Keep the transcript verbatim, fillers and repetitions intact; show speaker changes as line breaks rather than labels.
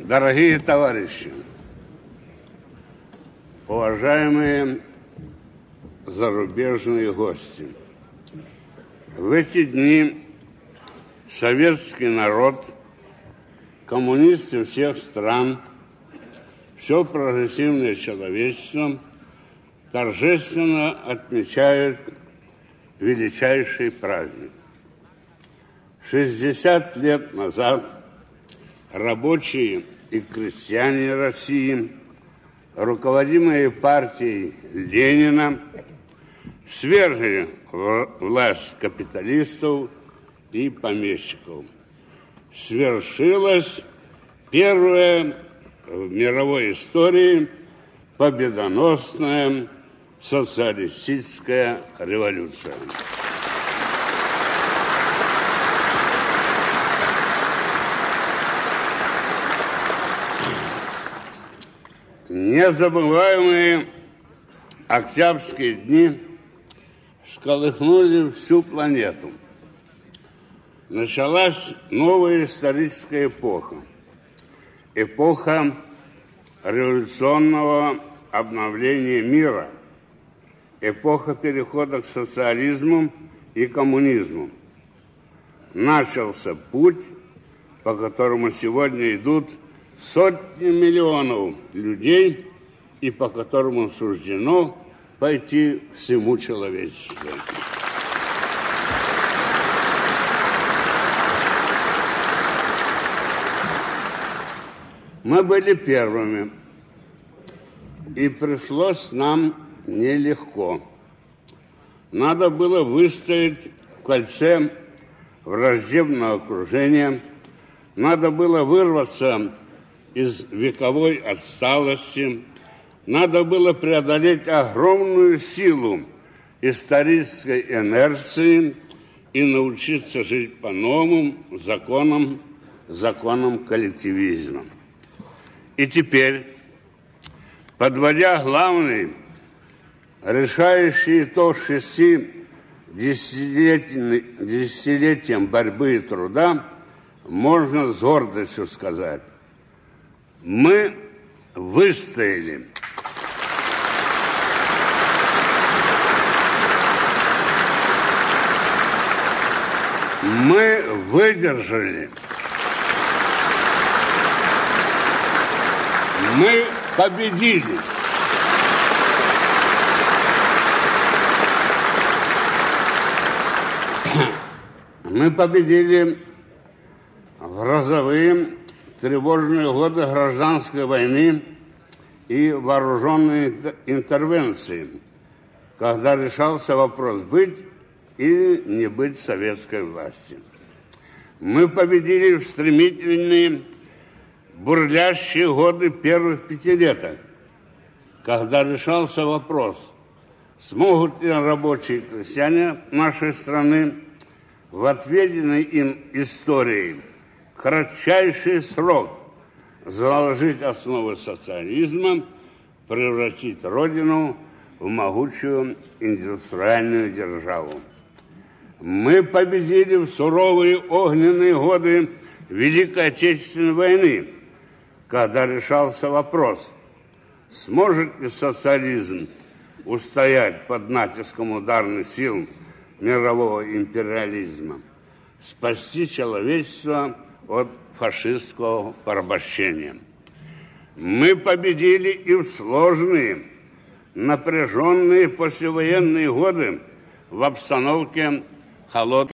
Дорогие товарищи, уважаемые зарубежные гости, в эти дни советский народ, коммунисты всех стран, все прогрессивное человечество торжественно отмечают величайший праздник. шестьдесят лет назад рабочие и крестьяне России, руководимые партией Ленина, свергли власть капиталистов и помещиков. Свершилась первая в мировой истории победоносная социалистическая революция. Незабываемые октябрьские дни всколыхнули всю планету. Началась новая историческая эпоха. Эпоха революционного обновления мира. Эпоха перехода к социализму и коммунизму. Начался путь, по которому сегодня идут сотни миллионов людей и по которому суждено пойти всему человечеству. Мы были первыми, и пришлось нам нелегко. Надо было выстоять в кольце враждебного окружения, надо было вырваться из вековой отсталости, надо было преодолеть огромную силу исторической инерции и научиться жить по новым законам, законам коллективизма. И теперь, подводя главный, решающий итог шести десятилетиям борьбы и труда, можно с гордостью сказать: мы выстояли. Мы выдержали. Мы победили. Мы победили в грозовые тревожные годы гражданской войны и вооруженной интервенции, когда решался вопрос быть или не быть советской власти. Мы победили в стремительные бурлящие годы первых пятилеток, когда решался вопрос, смогут ли рабочие и крестьяне нашей страны в отведенной им историей кратчайший срок заложить основы социализма, превратить Родину в могучую индустриальную державу. Мы победили в суровые огненные годы Великой Отечественной войны, когда решался вопрос, сможет ли социализм устоять под натиском ударных сил мирового империализма, спасти человечество от фашистского порабощения. Мы победили и в сложные, напряженные послевоенные годы в обстановке холодной